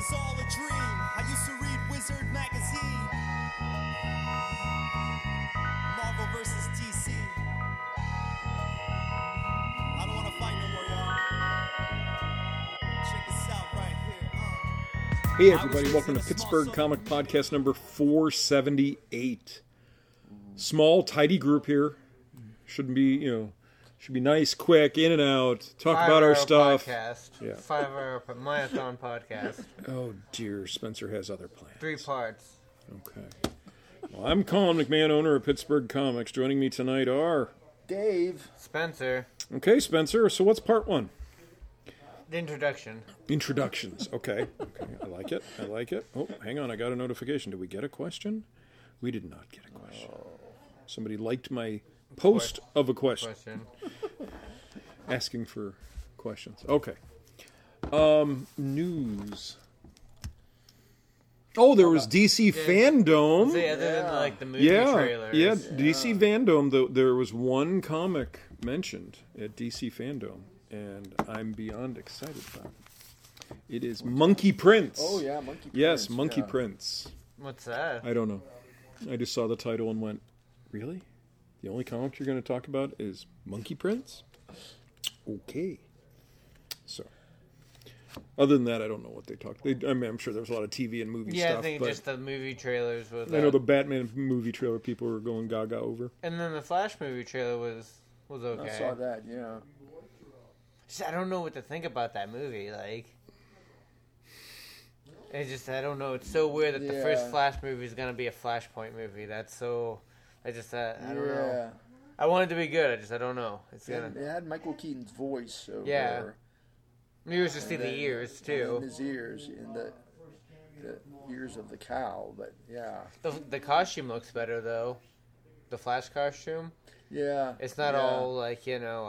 was all a dream. I used to read Wizard magazine. Marvel versus DC. I don't want to fight no more, y'all. Check this out right here. Hey everybody, welcome to Pittsburgh Comic Podcast number 478. Small, tidy group here. Shouldn't be, should be nice, quick, in and out, talk about our stuff. Podcast. Yeah. 5-hour marathon podcast. Oh dear, Spencer has other plans. 3 parts. Okay. Well, I'm Colin McMahon, owner of Pittsburgh Comics. Joining me tonight are... Dave. Spencer. Okay, Spencer, so what's part one? The introduction. Introductions. Okay. I like it. Oh, hang on, I got a notification. Did we get a question? We did not get a question. Somebody liked my post of a question. Asking for questions. Okay. News. Oh, there was DC Fandom. See, other than like the movie trailers. Yeah, DC Fandom. There was one comic mentioned at DC Fandom, and I'm beyond excited about it. It is Monkey Prince. Oh, yeah, Monkey Prince. Yes, Monkey Prince. What's that? I don't know. I just saw the title and went, really? The only comic you're going to talk about is Monkey Prince? Okay. So, other than that, I don't know what they talked. I'm sure there was a lot of TV and movie stuff. Yeah, I think just the movie trailers with. I know the Batman movie trailer people were going gaga over. And then the Flash movie trailer was okay. I saw that, yeah. I don't know what to think about that movie. Like, I don't know. It's so weird that the first Flash movie is gonna be a Flashpoint movie. That's so. I don't know. I want it to be good. I don't know. It had Michael Keaton's voice over. Yeah. Maybe it was just see the ears too. And his ears and the ears of the cow, but yeah. The costume looks better though. The Flash costume. Yeah. It's not all like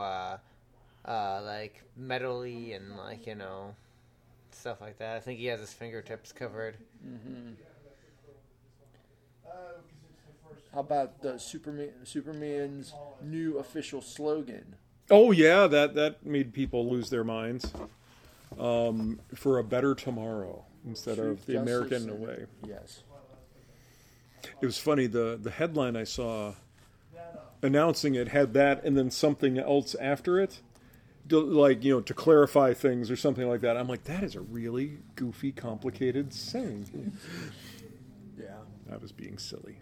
like metally and like stuff like that. I think he has his fingertips covered. Mm-hmm. How about the Superman's new official slogan? Oh yeah, that made people lose their minds. For a better tomorrow instead of the American way. Yes. It was funny. The headline I saw announcing it had that and then something else after it, to clarify things or something like that. I'm like, that is a really goofy, complicated saying. Yeah. I was being silly.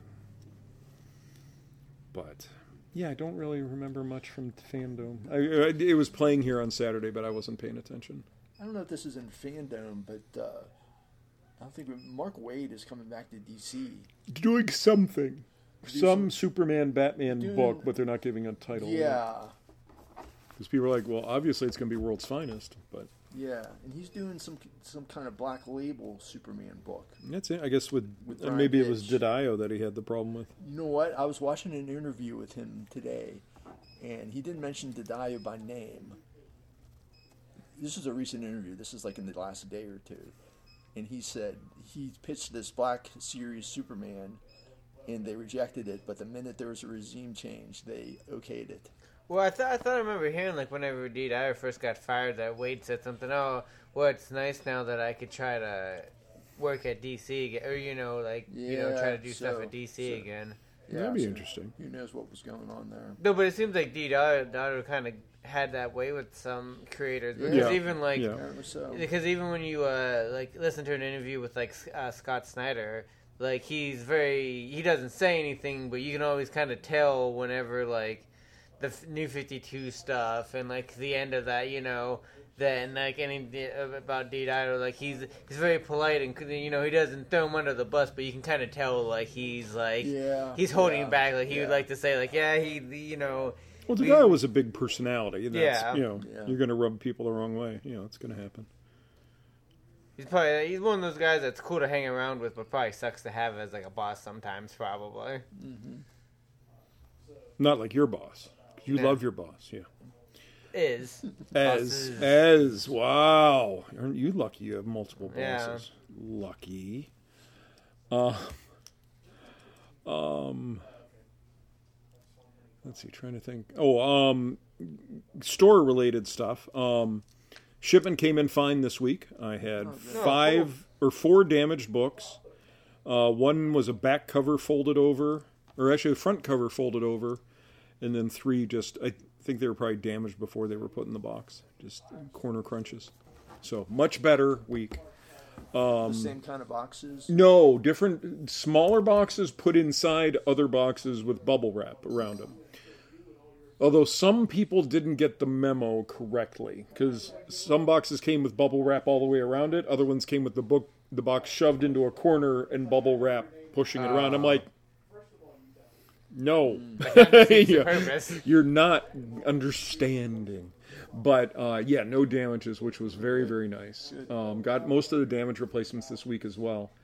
But, yeah, I don't really remember much from Fandom. It was playing here on Saturday, but I wasn't paying attention. I don't know if this is in Fandom, but I don't think Mark Waid is coming back to DC. Doing something. Some Superman, Batman book, but they're not giving a title. Yeah. Because people are like, well, obviously it's going to be World's Finest, but... Yeah, and he's doing some kind of Black Label Superman book. That's it. I guess with Ryan maybe it was Hitch. Didio that he had the problem with. You know what? I was watching an interview with him today, and he didn't mention Didio by name. This is a recent interview. This is like in the last day or two. And he said he pitched this Black Series Superman, and they rejected it, but the minute there was a regime change, they okayed it. Well, I thought I remember hearing like whenever Didio first got fired that Wade said something. Oh, well, it's nice now that I could try to work at DC again, or try to do stuff at DC again. Yeah, That'd be interesting. Who knows what was going on there? No, but it seems like Didio kind of had that way with some creators because even when you listen to an interview with like Scott Snyder, like he doesn't say anything, but you can always kind of tell whenever like. The New 52 stuff and like the end of that, then like about Didio, like he's very polite and he doesn't throw him under the bus, but you can kind of tell like he's holding back, like he would like to say like Well, the guy was a big personality. And that's, Yeah. You're going to rub people the wrong way. It's going to happen. He's one of those guys that's cool to hang around with, but probably sucks to have as like a boss sometimes, probably. Mm-hmm. Not like your boss. You love your boss, yeah. Wow. Aren't you lucky you have multiple bosses? Yeah. Lucky. Let's see, trying to think. Store-related stuff. Shipment came in fine this week. I had 4 damaged books. One was a back cover folded over, or actually a front cover folded over, and then 3 just, I think they were probably damaged before they were put in the box. Just corner crunches. So, much better week. The same kind of boxes? No, different, smaller boxes put inside other boxes with bubble wrap around them. Although some people didn't get the memo correctly, because some boxes came with bubble wrap all the way around it, other ones came with the box shoved into a corner and bubble wrap pushing it around. I'm like, no. You're not understanding. But, no damages, which was very, very nice. Got most of the damage replacements this week as well.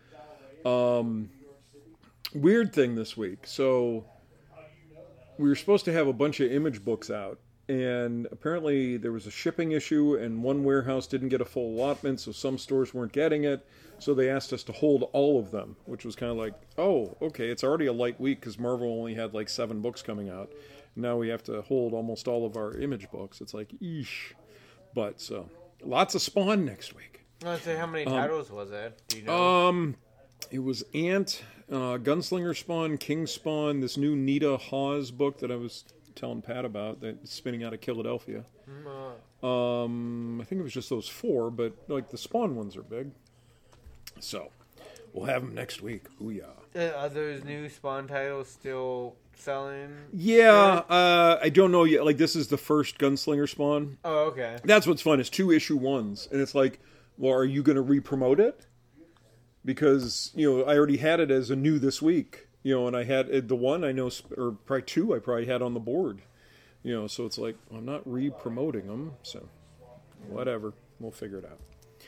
Weird thing this week. So, we were supposed to have a bunch of image books out. And apparently there was a shipping issue, and one warehouse didn't get a full allotment, so some stores weren't getting it. So they asked us to hold all of them, which was kind of like, oh, okay, it's already a light week because Marvel only had like 7 books coming out. Now we have to hold almost all of our image books. It's like, eesh. But, so, lots of Spawn next week. Let's say, how many titles was it? Do you know? It was Ant, Gunslinger Spawn, King Spawn, this new Nita Hawes book that I was telling Pat about, that's spinning out of Philadelphia. I think it was just those 4, but, like, the Spawn ones are big. So, we'll have them next week. Ooh, yeah. Are those new Spawn titles still selling? Yeah, I don't know yet. Like, this is the first Gunslinger Spawn. Oh, okay. That's what's fun. It's 2 issue ones. And it's like, well, are you going to re-promote it? Because, I already had it as a new this week. And I had the one I know, or probably 2 I probably had on the board. So it's like, I'm not re-promoting them. So, whatever. We'll figure it out.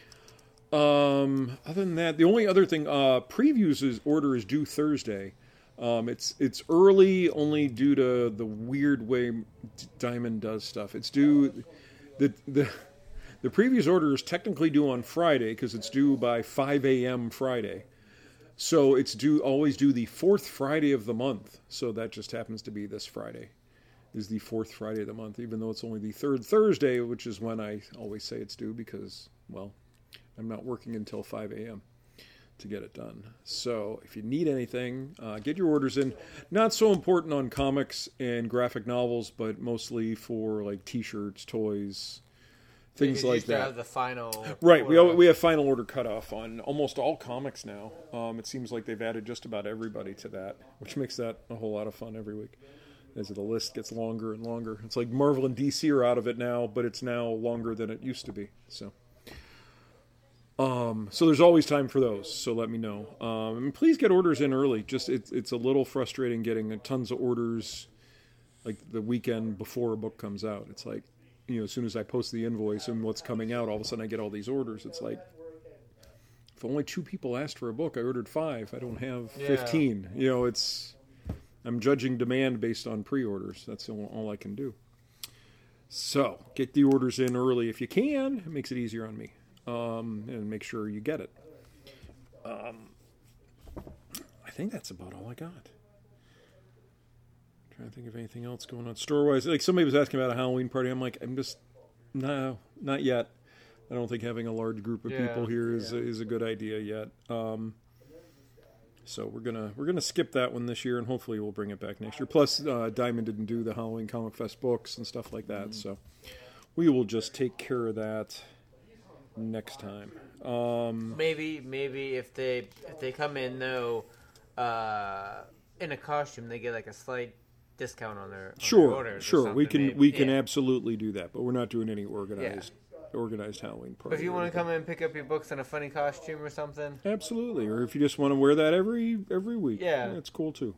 Other than that, the only other thing, Previews' order is due Thursday. It's early only due to the weird way Diamond does stuff. It's due the Previews order is technically due on Friday because it's due by 5 a.m. Friday. So it's always due the 4th Friday of the month. So that just happens to be this Friday is the 4th Friday of the month, even though it's only the 3rd Thursday, which is when I always say it's due because, well, I'm not working until 5 a.m. to get it done. So if you need anything, get your orders in. Not so important on comics and graphic novels, but mostly for like T-shirts, toys, things like that. Have the final right. We have final order cutoff on almost all comics now. It seems like they've added just about everybody to that, which makes that a whole lot of fun every week. As the list gets longer and longer. It's like Marvel and DC are out of it now, but it's now longer than it used to be. So there's always time for those, so let me know. And please get orders in early. Just it's a little frustrating getting tons of orders like the weekend before a book comes out. It's like, as soon as I post the invoice and what's coming out, all of a sudden I get all these orders. It's like, if only 2 people asked for a book, I ordered 5. I don't have 15. I'm judging demand based on pre-orders. That's all I can do. So, get the orders in early if you can. It makes it easier on me. And make sure you get it. I think that's about all I got. I'm trying to think of anything else going on store-wise. Like, somebody was asking about a Halloween party. I'm like, no, not yet. I don't think having a large group of people here is a good idea yet. So we're gonna skip that one this year, and hopefully we'll bring it back next year. Plus, Diamond didn't do the Halloween Comic Fest books and stuff like that, so we will just take care of that next time. Maybe if they come in though in a costume, they get like a slight discount on their orders. Sure. We can absolutely do that, but we're not doing any organized Halloween party. But if you want to come in and pick up your books in a funny costume or something, absolutely. Or if you just want to wear that every week, that's cool too.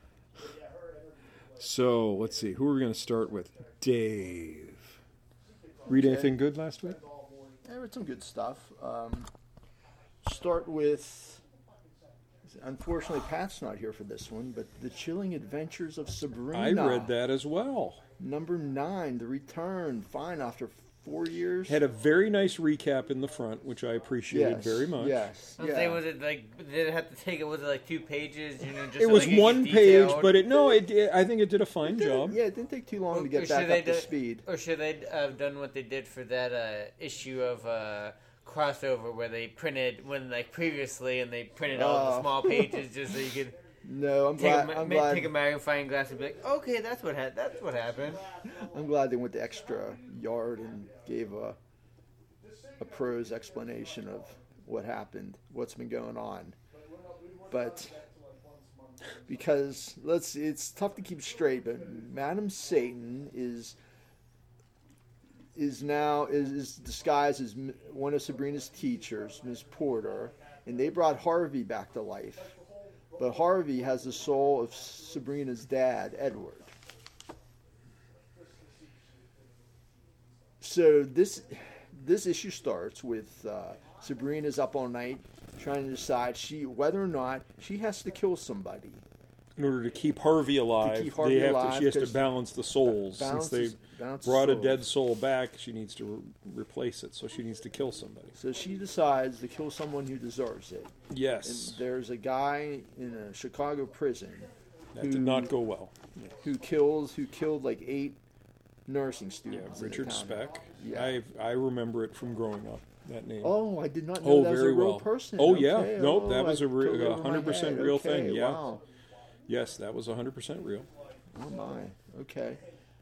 So let's see, who are we going to start with? Dave. Read anything good last week? I read some good stuff. Start with, unfortunately, Pat's not here for this one, but The Chilling Adventures of Sabrina. I read that as well. Number 9, The Return. Fine, after 4 years. Had a very nice recap in the front, which I appreciated very much. Yes. I was saying, was it like, did it have to take it? Was it like 2 pages? Just it so was they could one get page, detailed? but I think it did a fine job. Yeah, it didn't take too long to get back up to speed. Or should they have done what they did for that issue of Crossover, where they printed previously, and they printed all the small pages just so you could. No, I'm glad. Take a magnifying glass and be like, okay, that's what happened. I'm glad they went the extra yard and gave a prose explanation of what happened, what's been going on. But because it's tough to keep straight, but Madam Satan is disguised as one of Sabrina's teachers, Ms. Porter, and they brought Harvey back to life. But Harvey has the soul of Sabrina's dad, Edward. So this issue starts with Sabrina's up all night trying to decide whether or not she has to kill somebody. In order to keep Harvey alive, she has to balance the souls. Since they brought a dead soul back, she needs to replace it. So she needs to kill somebody. So she decides to kill someone who deserves it. Yes. And there's a guy in a Chicago prison that did not go well. Who killed like 8 nursing students. Yeah, Richard Speck. Yeah. I remember it from growing up. That name. Oh, I did not know that was a real person. Oh, yeah. Nope, that was a 100% real thing. Yeah. Wow. Yes, that was 100% real. Oh my, okay.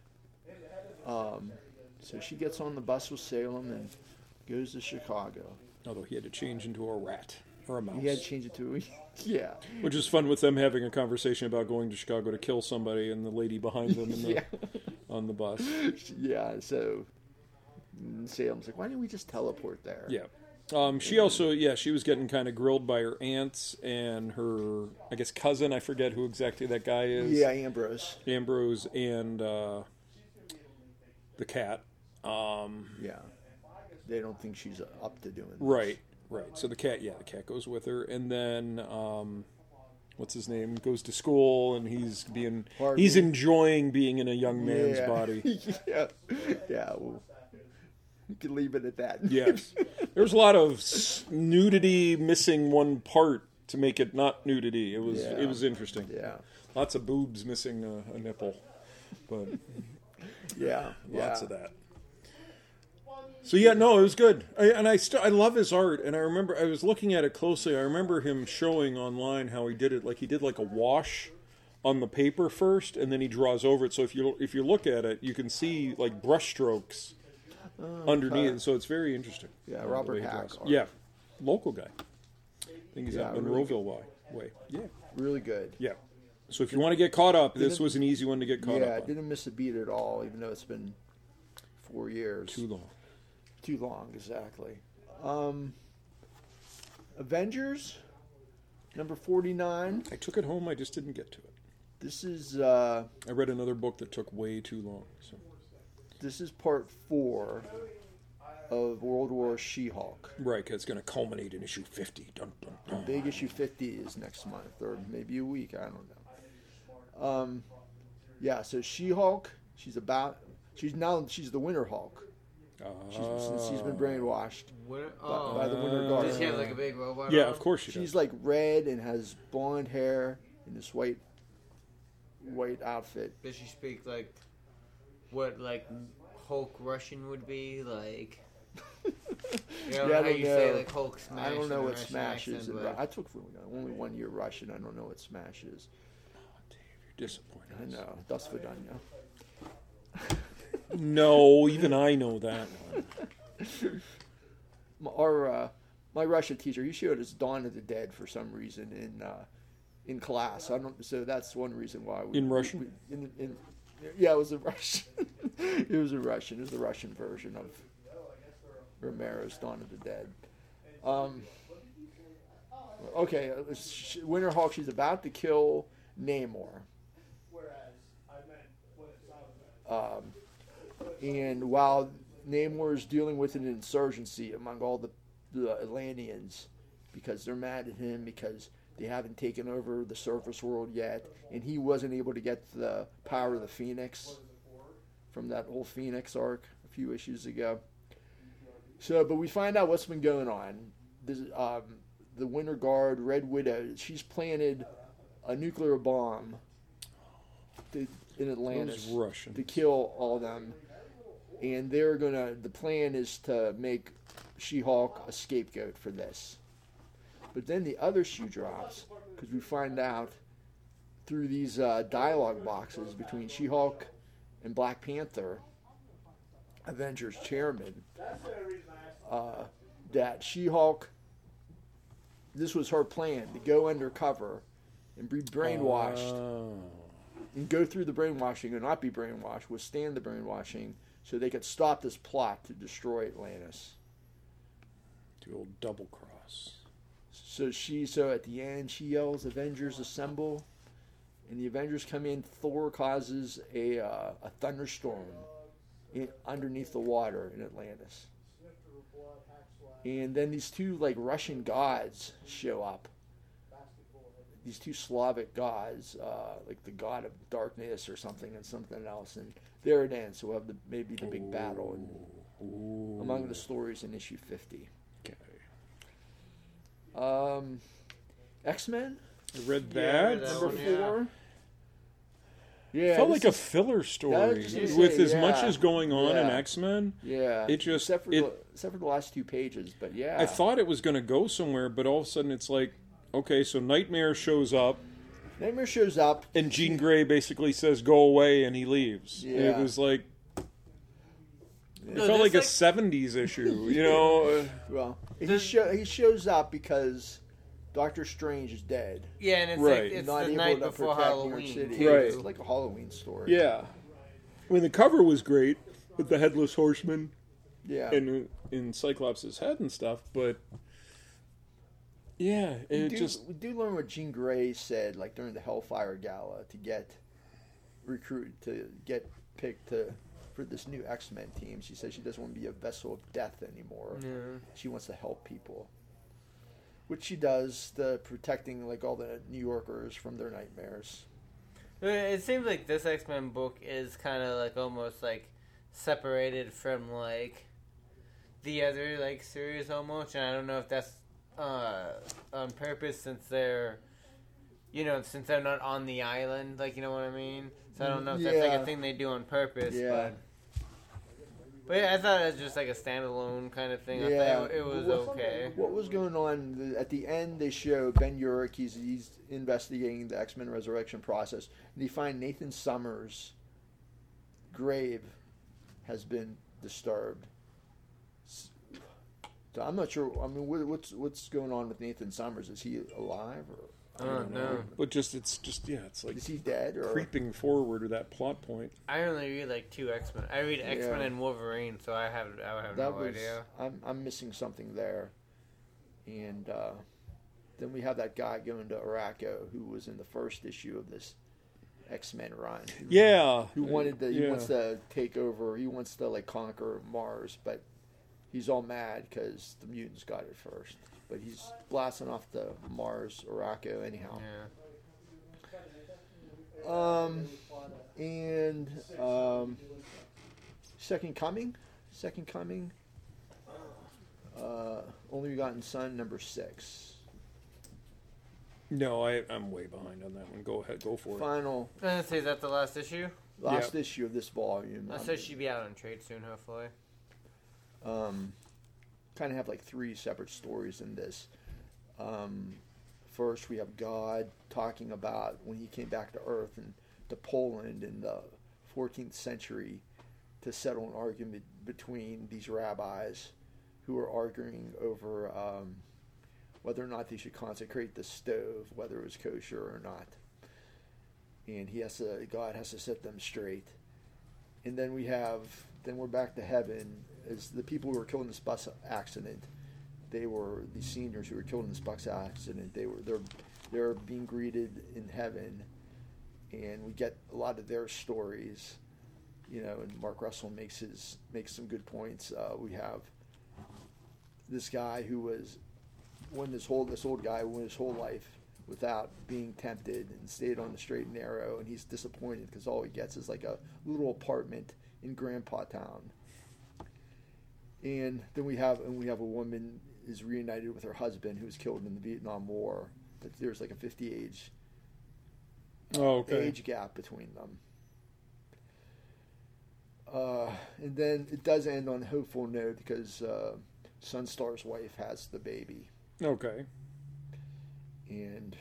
So she gets on the bus with Salem and goes to Chicago. Although he had to change into a rat or a mouse. He had to change it to yeah. Which is fun with them having a conversation about going to Chicago to kill somebody and the lady behind them on the bus. Yeah, so Salem's like, why didn't we just teleport there? Yeah. She also, she was getting kind of grilled by her aunts and her, I guess, cousin. I forget who exactly that guy is. Yeah, Ambrose. Ambrose and the cat. Yeah. They don't think she's up to doing this. Right. So the cat goes with her. And then, what's his name? Goes to school and he's enjoying being in a young man's body. Yeah. Well, you can leave it at that. Yes. There's a lot of nudity missing one part to make it not nudity. It was interesting. Yeah. Lots of boobs missing a nipple. But lots of that. So it was good. I love his art, and I remember I was looking at it closely. I remember him showing online how he did it. Like he did like a wash on the paper first, and then he draws over it. So if you look at it, you can see like brush strokes underneath, so it's very interesting. Yeah, Robert Hack. Yeah, local guy. I think he's out Monroeville way. Yeah, really good. Yeah. So if you want to get caught up, this was an easy one to get caught up. Yeah, didn't miss a beat at all, even though it's been 4 years. Too long, exactly. Avengers, number 49. I took it home. I just didn't get to it. This is. I read another book that took way too long. So. This is part 4 of World War She-Hulk. Right, because it's going to culminate in issue 50. Dun, dun, dun. Big issue 50 is next month, or maybe a week. I don't know. So She-Hulk. She's the Winter Hulk. Since she's been brainwashed by the Winter Guardian. Does she have like a big robot? Yeah, of course she does. She's like red and has blonde hair in this white outfit. Does she speak like what like Hulk Russian would be like? How you say like Hulk smash? I don't know what Russian smash is. accent, I took only 1 year Russian. I don't know what smash is. Oh, Dave, you're disappointed. I know. Das Vidanya. No, even I know that one. My Russian teacher, he showed us Dawn of the Dead for some reason in class. So that's one reason why. In Russian? Yeah, it was in Russian. It was in Russian. It was the Russian version of Romero's Dawn of the Dead. Okay, Winter Hulk. She's about to kill Namor. And while Namor is dealing with an insurgency among all the Atlanteans, because they're mad at him because they haven't taken over the surface world yet, and he wasn't able to get the power of the Phoenix from that whole Phoenix arc a few issues ago. But we find out what's been going on. This, the Winter Guard, Red Widow, she's planted a nuclear bomb in Atlantis to kill all of them. And the plan is to make She-Hulk a scapegoat for this. But then the other shoe drops, because we find out through these dialogue boxes between She-Hulk and Black Panther, Avengers chairman, that She-Hulk, this was her plan, to go undercover and be brainwashed, and go through the brainwashing and not be brainwashed, withstand the brainwashing, so they could stop this plot to destroy Atlantis. The old double cross. So at the end, she yells, "Avengers assemble," and the Avengers come in. Thor causes a thunderstorm underneath the water in Atlantis, and then these two Russian gods show up. These two Slavic gods, like the god of darkness or something, and something else, and there it ends. So we'll have maybe the big battle among the stories in issue 50. X-Men. I read that. Number 4. Yeah, felt like a filler story with as much as going on in X-Men. Yeah, it just except for the last 2 pages, but yeah, I thought it was going to go somewhere, but all of a sudden it's like, okay, so Nightmare shows up. And Jean Grey basically says, "Go away," and he leaves. Yeah. It was like. It felt like a 70s issue, you know? Well, he shows up because Doctor Strange is dead. Yeah, and it's not the able night to before protect Halloween. New York City. Too. Right. It's like a Halloween story. Yeah. I mean, the cover was great with the Headless Horseman and in Cyclops' head and stuff, but yeah, we do learn what Jean Grey said during the Hellfire Gala to get picked for this new X-Men team. She says she doesn't want to be a vessel of death anymore. Yeah. She wants to help people, which she does, protecting all the New Yorkers from their nightmares. It seems like this X-Men book is kind of almost separated from the other series almost, and I don't know if that's on purpose since they're not on the island, you know what I mean? So I don't know if that's a thing they do on purpose, but yeah, I thought it was just a standalone kind of thing. I thought it was okay. What was going on at the end? They show Ben Urich. He's investigating the X-Men resurrection process, and they find Nathan Summers' grave has been disturbed. So I'm not sure. I mean, what's going on with Nathan Summers? Is he alive or? I don't know. But it's like, is he dead or creeping forward to that plot point? I only read 2 X-Men. I read X-Men and Wolverine, so I have no idea. I'm missing something there, and then we have that guy going to Arakko who was in the first issue of this X-Men run. Who wanted to? He wants to take over. He wants to conquer Mars, but he's all mad because the mutants got it first. But he's blasting off the Mars Arakko anyhow. Yeah. Second Coming. Only Begotten Son, number 6. No, I'm way behind on that one. Go ahead, go for it. Final. I was gonna say, is that the last issue? Last issue of this volume. I said she'd be out on trade soon, hopefully. Kind of have 3 separate stories in this. First, we have God talking about when he came back to Earth and to Poland in the 14th century to settle an argument between these rabbis who were arguing over whether or not they should consecrate the stove, whether it was kosher or not. And God has to set them straight. And then we're back to heaven. As the people who were killed in this bus accident, they were the seniors who were killed in this bus accident. They're being greeted in heaven, and we get a lot of their stories, And Mark Russell makes some good points. We have this guy who was this old guy went his whole life without being tempted and stayed on the straight and narrow, and he's disappointed because all he gets is a little apartment in Grandpa Town. And then we have a woman is reunited with her husband who was killed in the Vietnam War. But there's like a 50 age gap between them. And then it does end on a hopeful note because Sunstar's wife has the baby. Okay. And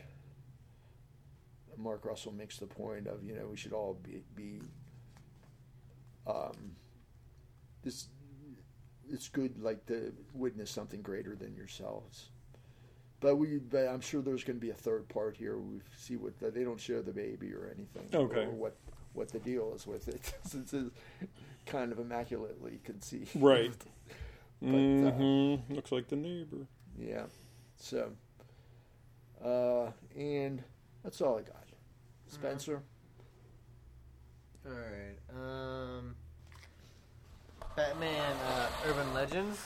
Mark Russell makes the point of, we should all be it's good, like, to witness something greater than yourselves. But I'm sure there's going to be a third part here. We see they don't show the baby or anything. Okay. Or what the deal is with it, since it's kind of immaculately conceived. Right. But, looks like the neighbor. Yeah. So, and that's all I got. Spencer? All right. Batman Urban Legends.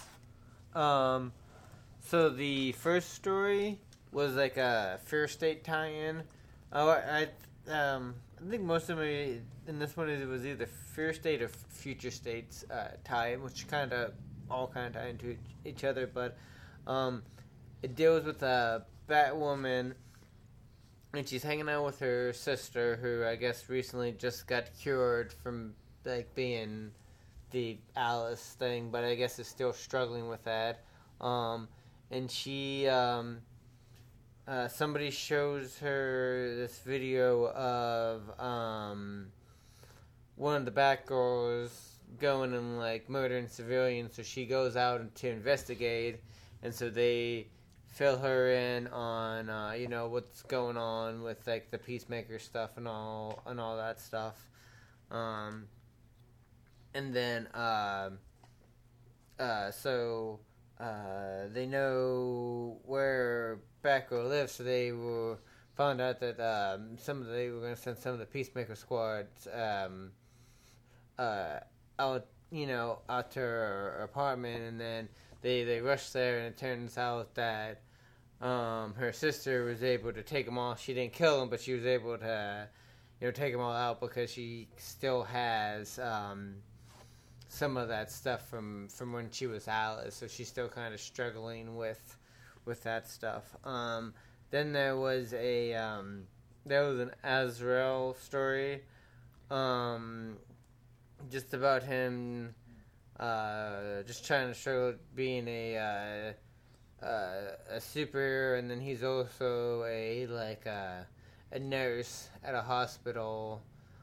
So the first story was like a Fear State tie-in. I think most of them in this one it was either Fear State or Future State's tie-in, which all tie into each other. But it deals with a Batwoman, and she's hanging out with her sister, who I guess recently just got cured from like being the Alice thing, but I guess is still struggling with that. And she, somebody shows her this video of one of the Batgirls going and like murdering civilians, so she goes out to investigate, and so they fill her in on what's going on with like the Peacemaker stuff and all that stuff. And then, they know where Batgirl lives, so they found out that they were going to send some of the Peacemaker squads out to her apartment, and then they rushed there, and it turns out that her sister was able to take them all. She didn't kill them, but she was able to, take them all out because she still has some of that stuff from when she was Alice, so she's still kind of struggling with that stuff. Then there was an Azrael story, just about him just trying to struggle being a superhero, and then he's also a nurse at a hospital,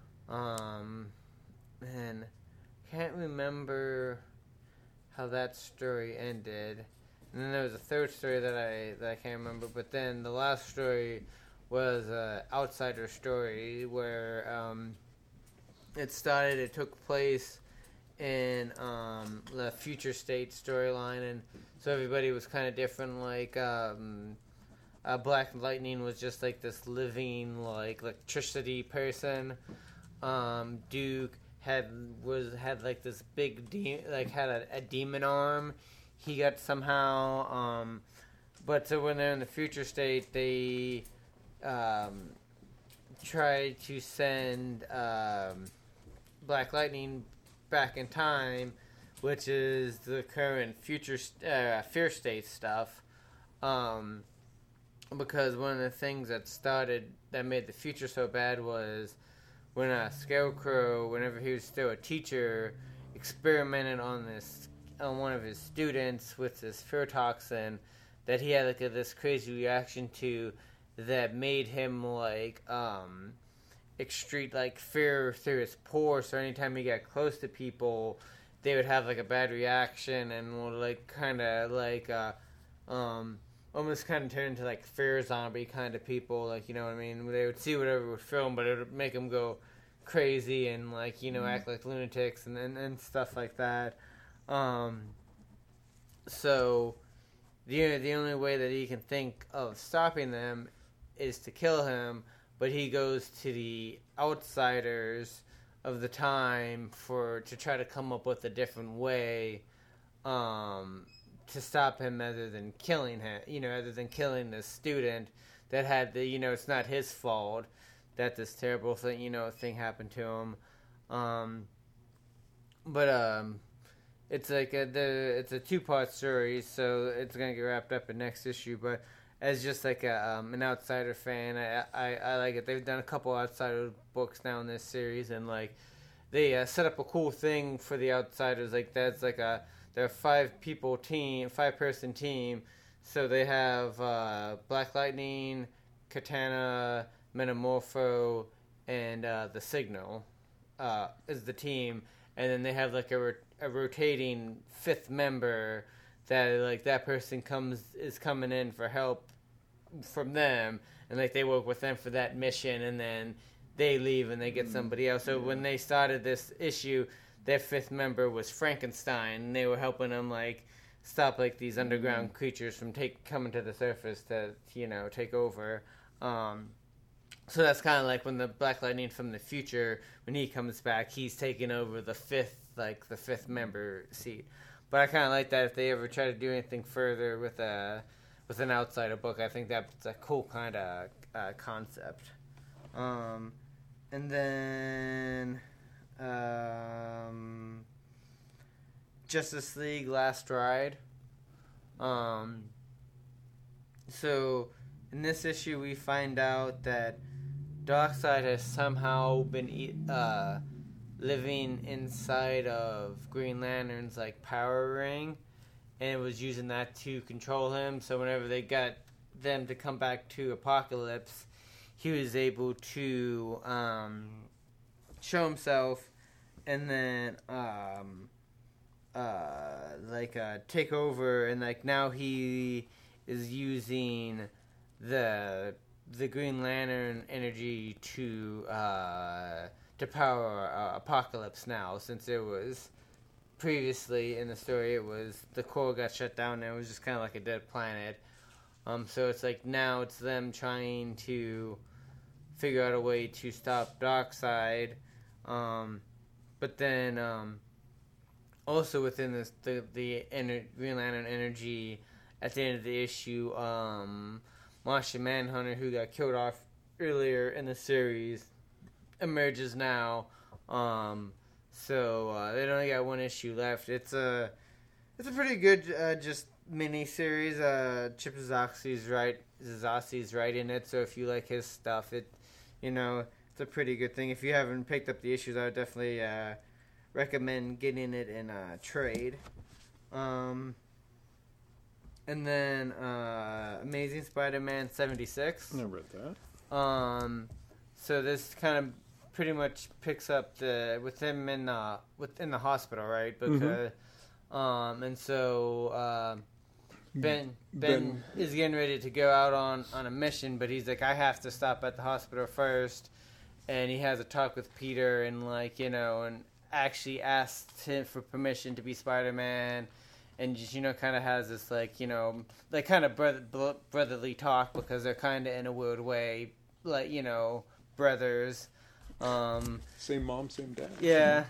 and can't remember how that story ended. And then there was a third story that I can't remember. But then the last story was an outsider story where it took place in the Future State storyline, and so everybody was kind of different. Like Black Lightning was just like this living like electricity person. Duke had like this big had a demon arm. He got somehow but so when they're in the Future State, they tried to send Black Lightning back in time, which is the current Fear State stuff, because one of the things that made the future so bad was when Scarecrow, whenever he was still a teacher, experimented on one of his students with this fear toxin that he had this crazy reaction to, that made him excrete fear through his pores. So anytime he got close to people, they would have a bad reaction and would almost kind of turn into fear zombie kind of people. You know what I mean? They would see whatever would film, but it would make them go crazy and act like lunatics and stuff like that. So the only way that he can think of stopping them is to kill him, but he goes to the outsiders of the time to try to come up with a different way to stop him other than killing him, other than killing this student that had it's not his fault that this terrible thing happened to him. it's like it's a 2-part story, so it's gonna get wrapped up in next issue. But as just like an outsider fan, I like it. They've done a couple outsider books now in this series, and like they set up a cool thing for the outsiders. Like that's like they're a 5-person team. So they have Black Lightning, Katana, Metamorpho, and the Signal is the team, and then they have like a rotating 5th member that like that person is coming in for help from them, and like they work with them for that mission, and then they leave and they get somebody else. So when they started this issue, their 5th member was Frankenstein, and they were helping them like stop like these underground creatures from coming to the surface to take over. So that's kind of like when the Black Lightning from the future, when he comes back, he's taking over the 5th member seat. But I kind of like that if they ever try to do anything further with an outsider book. I think that's a cool kind of concept. And then Justice League Last Ride. So in this issue, we find out that Darkseid has somehow been living inside of Green Lantern's like power ring, and was using that to control him. So whenever they got them to come back to Apocalypse, he was able to show himself, and then take over, and like now he is using the Green Lantern energy to power Apocalypse now, since it was previously in the story it was the core got shut down and it was just kind of like a dead planet. So it's like now it's them trying to figure out a way to stop Darkseid, but then also within this the Green Lantern energy, at the end of the issue, Martian Manhunter, who got killed off earlier in the series, emerges now. So they only got 1 issue left. It's a pretty good just mini series. Chip Zdarsky's right in it. So if you like his stuff, it's a pretty good thing. If you haven't picked up the issues, I would definitely recommend getting it in a trade. And then Amazing Spider-Man 76. I read that. So this kind of pretty much picks up with him within the hospital, right? Because and so Ben is getting ready to go out on a mission, but he's like, I have to stop at the hospital first, and he has a talk with Peter, and and actually asks him for permission to be Spider-Man. And just, kind of has this, kind of brotherly talk, because they're kind of, in a weird way, brothers. Same mom, same dad. Yeah.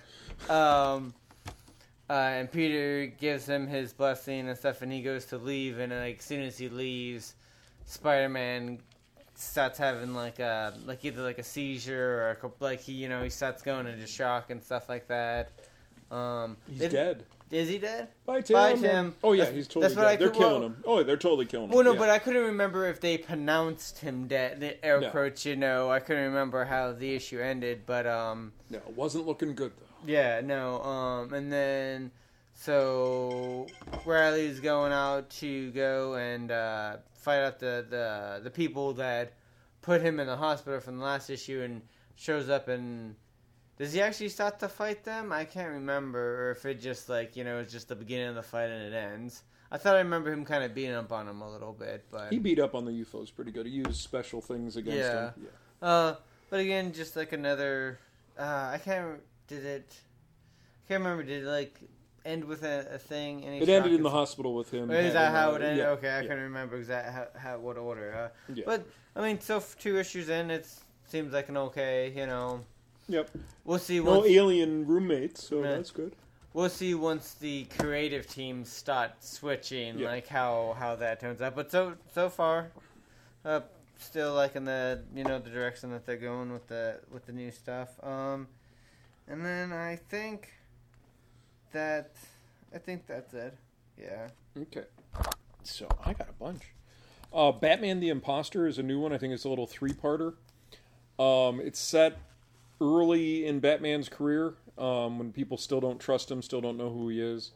And Peter gives him his blessing and stuff, and he goes to leave, and, as soon as he leaves, Spider-Man starts having, either, a seizure, or, he starts going into shock and stuff like that. He's dead. Is he dead? Bye, Tim. Oh, yeah, he's totally dead. They're killing him. Oh, they're totally killing him. Well, no, but I couldn't remember if they pronounced him dead. The air quotes, I couldn't remember how the issue ended, but... No, it wasn't looking good, though. Yeah, no, and then... So, Riley's going out to go and fight out the people that put him in the hospital from the last issue, and shows up and... Does he actually start to fight them? I can't remember, or if it just, it's just the beginning of the fight and it ends. I thought I remember him kind of beating up on him a little bit, but... He beat up on the UFOs pretty good. He used special things against them. Yeah. But again, just another... I can't remember, did it, end with a thing? It ended in the hospital with him. Is that how it ended? Yeah. Okay, I couldn't remember exactly what order. But, 2 issues in, it seems like an okay, Yep. We'll see. No alien roommates, so that's good. We'll see once the creative teams start switching, how that turns out. But so far, still liking the the direction that they're going with the new stuff. And then I think that I think that's it. Yeah. Okay. So I got a bunch. Batman the Imposter is a new one. I think it's a little 3-parter. It's set early in Batman's career, when people still don't trust him, still don't know who he is.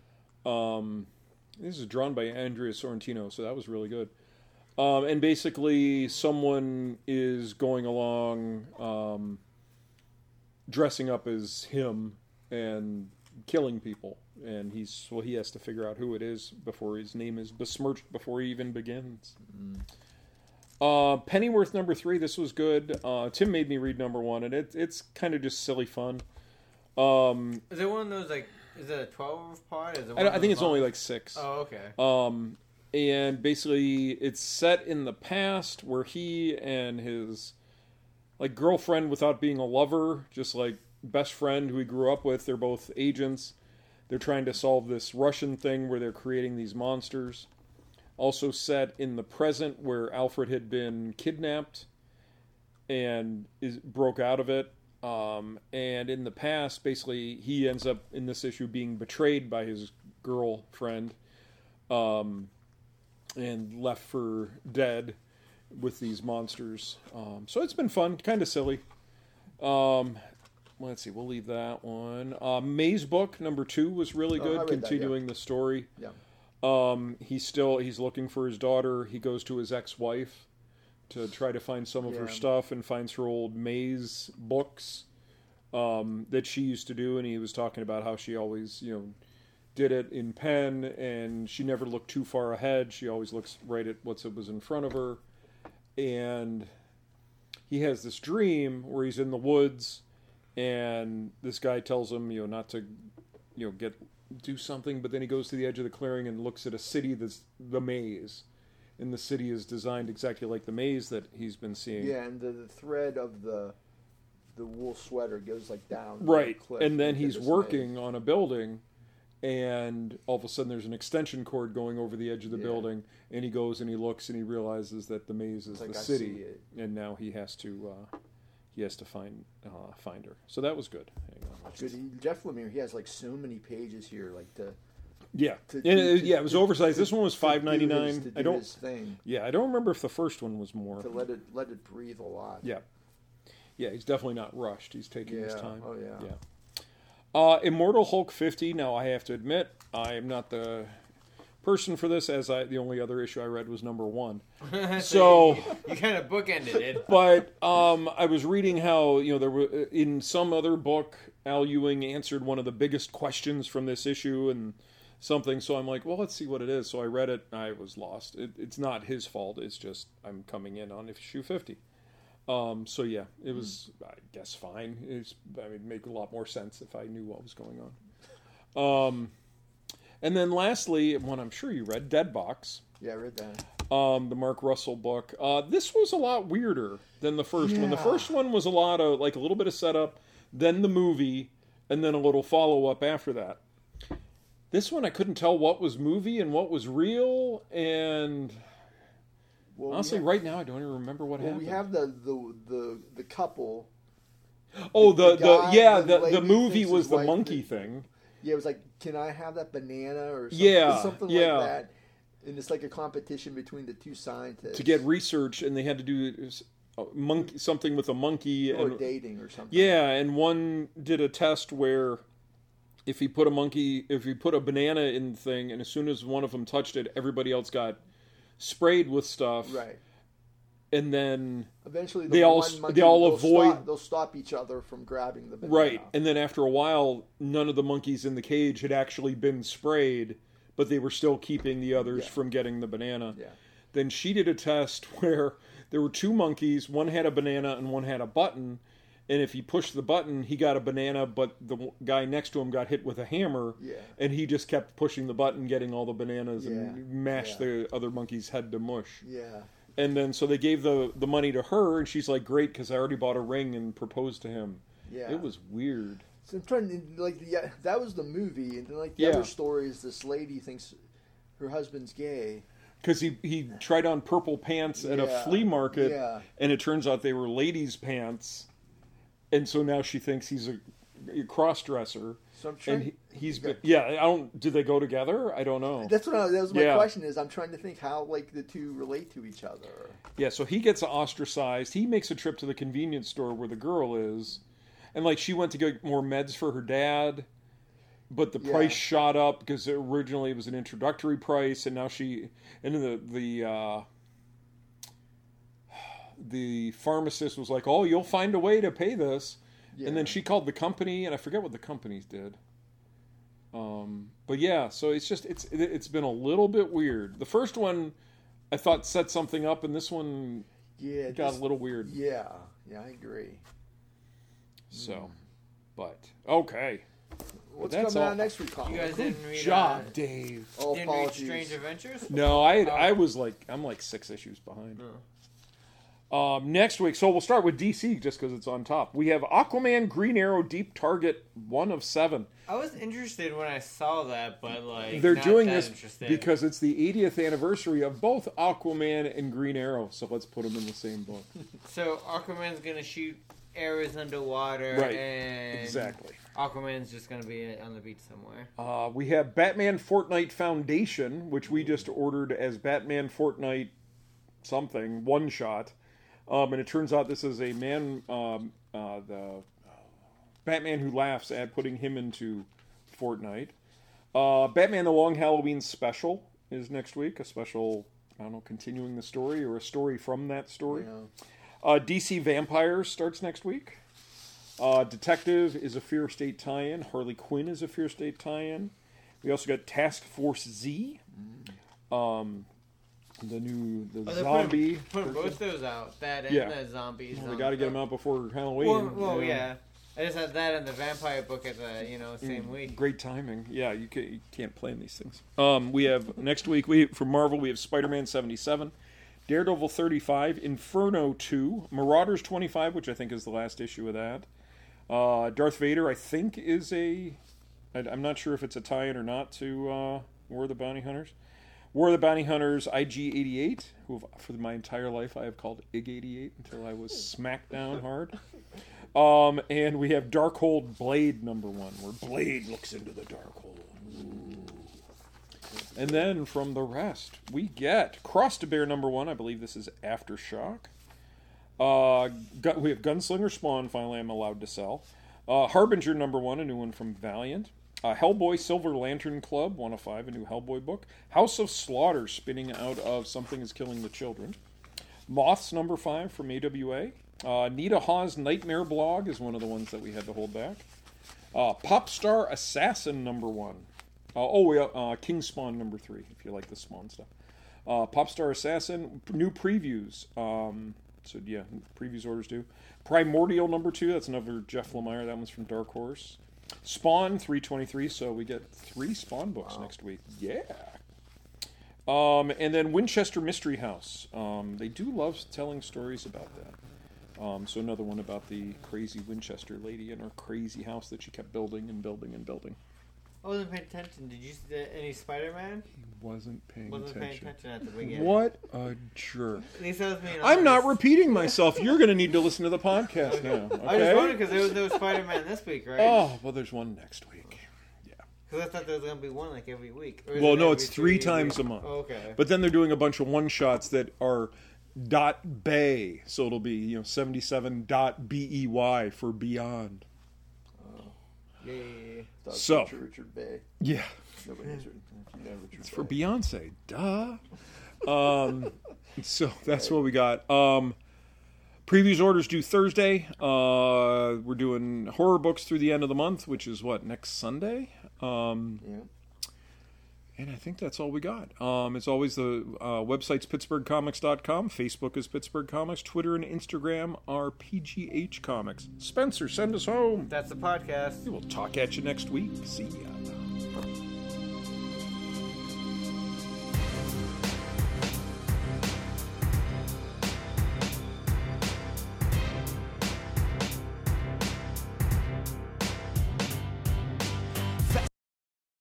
This is drawn by Andrea Sorrentino, so that was really good. And basically, someone is going along dressing up as him and killing people. And he has to figure out who it is before his name is besmirched before he even begins. Pennyworth number 3, this was good. Tim made me read number 1, and it's kind of just silly fun. Is it one of those, like, is it a 12 part? I think it's only like 6. Oh, okay. And basically it's set in the past where he and his like girlfriend without being a lover, just like best friend who he grew up with, they're both agents. They're trying to solve this Russian thing where they're creating these monsters. Also set in the present where Alfred had been kidnapped and broke out of it. And in the past, basically, he ends up in this issue being betrayed by his girlfriend and left for dead with these monsters. So it's been fun, kind of silly. Let's see, we'll leave that one. Maze Book number 2 was really good, continuing the story. Yeah. He's looking for his daughter. He goes to his ex-wife to try to find some of her stuff and finds her old maze books that she used to do, and he was talking about how she always, did it in pen, and she never looked too far ahead. She always looks right at what was in front of her. And he has this dream where he's in the woods, and this guy tells him, not to, do something, but then he goes to the edge of the clearing and looks at a city that's the maze. And the city is designed exactly like the maze that he's been seeing. Yeah, and the thread of the wool sweater goes like down. Right, and then he's working on a building, and all of a sudden there's an extension cord going over the edge of the building, and he goes and he looks and he realizes that the maze is the city, and now he has to find her. So that was good. Hang on. Good. Jeff Lemire, he has like so many pages here, like to. Yeah, it was oversized. This one was $5.99. I don't. His thing. Yeah, I don't remember if the first one was more. To let it breathe a lot. Yeah, he's definitely not rushed. He's taking his time. Oh yeah. Yeah. Immortal Hulk 50. Now I have to admit, I am not the person for this, as the only other issue I read was number 1. So you kind of bookended it. But I was reading how there were in some other book, Al Ewing answered one of the biggest questions from this issue and something. So I'm like, well, let's see what it is. So I read it. I was lost. It's not his fault. It's just I'm coming in on issue 50. So yeah, it was, I guess, fine. It'd make a lot more sense if I knew what was going on. And then lastly, one I'm sure you read, Dead Box. Yeah, I read that. The Mark Russell book. This was a lot weirder than the first one. The first one was a lot of, like, a little bit of setup, then the movie, and then a little follow-up after that. This one, I couldn't tell what was movie and what was real, and honestly, right now, I don't even remember what happened. We have the couple. Oh, the movie was the monkey thing. Yeah, it was like, can I have that banana or something, something like that? And it's like a competition between the two scientists. To get research, and they had to do something with a monkey. Or dating or something. Yeah, and one did a test where if he put a banana in the thing, and as soon as one of them touched it, everybody else got sprayed with stuff. Right. And then eventually they'll stop each other from grabbing the banana. Right. And then after a while, none of the monkeys in the cage had actually been sprayed, but they were still keeping the others from getting the banana. Yeah. Then she did a test where there were 2 monkeys, one had a banana and one had a button, and if he pushed the button, he got a banana, but the guy next to him got hit with a hammer, and he just kept pushing the button, getting all the bananas, and mashed the other monkey's head to mush. Yeah. And then, so they gave the money to her, and she's like, great, because I already bought a ring and proposed to him. Yeah. It was weird. So I'm trying to, that was the movie, and then, the other story is this lady thinks her husband's gay. Because he tried on purple pants at a flea market, and it turns out they were ladies' pants, and so now she thinks he's a cross-dresser. So I'm trying. And he's been, I don't. Do they go together? I don't know. That was my question. Is I'm trying to think how like the two relate to each other. Yeah. So he gets ostracized. He makes a trip to the convenience store where the girl is, and like she went to get more meds for her dad, but the price shot up because originally it was an introductory price, and now the pharmacist was like, "Oh, you'll find a way to pay this." Yeah. And then she called the company, and I forget what the companies did. But yeah, so it's been a little bit weird. The first one I thought set something up, and this one got a little weird. Yeah, I agree. So, but okay. What's coming out next week, Colin? You guys didn't read job, Dave. Didn't read Strange Adventures? No, I'm like 6 issues behind. No. Next week, so we'll start with DC just because it's on top. We have Aquaman, Green Arrow, Deep Target, 1 of 7. I was interested when I saw that, but like they're doing this because it's the 80th anniversary of both Aquaman and Green Arrow. So let's put them in the same book. So Aquaman's gonna shoot arrows underwater, right? And exactly. Aquaman's just gonna be on the beach somewhere. We have Batman Fortnite Foundation, which we just ordered as Batman Fortnite something one shot. And it turns out this is a man, the Batman Who Laughs ad, putting him into Fortnite. Batman The Long Halloween Special is next week. A special, I don't know, continuing the story or a story from that story. Yeah. DC Vampires starts next week. Detective is a Fear State tie-in. Harley Quinn is a Fear State tie-in. We also got Task Force Z. The zombie. Put both those out. That and the zombies. Well, we got to get them out before Halloween. Well, yeah. I just had that and the vampire book at the same week. Great timing. Yeah, you can't plan these things. We have next week for Marvel we have Spider-Man 77, Daredevil 35, Inferno 2, Marauders 25, which I think is the last issue of that. Darth Vader I think is I'm not sure if it's a tie-in or not to War of the Bounty Hunters. War of the Bounty Hunters IG-88, who for my entire life I have called IG-88 until I was smacked down hard. And we have Darkhold Blade #1, where Blade looks into the Darkhold. And then from the rest, we get Cross to Bear #1. I believe this is Aftershock. We have Gunslinger Spawn, finally I'm allowed to sell. Harbinger #1, a new one from Valiant. Hellboy Silver Lantern Club, 1 of 5, a new Hellboy book. House of Slaughter, spinning out of Something is Killing the Children. Moths #5 from AWA. Nita Hawes' Nightmare Blog is one of the ones that we had to hold back. Popstar Assassin #1. King Spawn #3, if you like the Spawn stuff. Popstar Assassin, new previews. Previews orders due. Primordial #2, that's another Jeff Lemire, that one's from Dark Horse. Spawn 323, so we get 3 Spawn books next week. Yeah. And then Winchester Mystery House. They do love telling stories about that. So another one about the crazy Winchester lady and her crazy house that she kept building and building and building. I wasn't paying attention. Did you see any Spider-Man? He wasn't paying attention at the beginning. What a jerk. At least I was being honest. I'm not repeating myself. You're going to need to listen to the podcast now. Okay? I just wondered because there was no Spider-Man this week, right? Oh, well, there's one next week. Yeah. Because I thought there was going to be one like every week. Well, no, it's 3 times a month. Oh, okay. But then they're doing a bunch of one-shots that are .bay, so it'll be 77.bey for Beyond. Yeah. So Richard Bay. Yeah. Nobody knows Richard it's for Beyonce. Duh. So that's what we got. Previews orders due Thursday. We're doing horror books through the end of the month, which is next Sunday. And I think that's all we got. As always, the website's PittsburghComics.com. Facebook is Pittsburgh Comics. Twitter and Instagram are PGH Comics. Spencer, send us home. That's the podcast. We'll talk at you next week. See ya.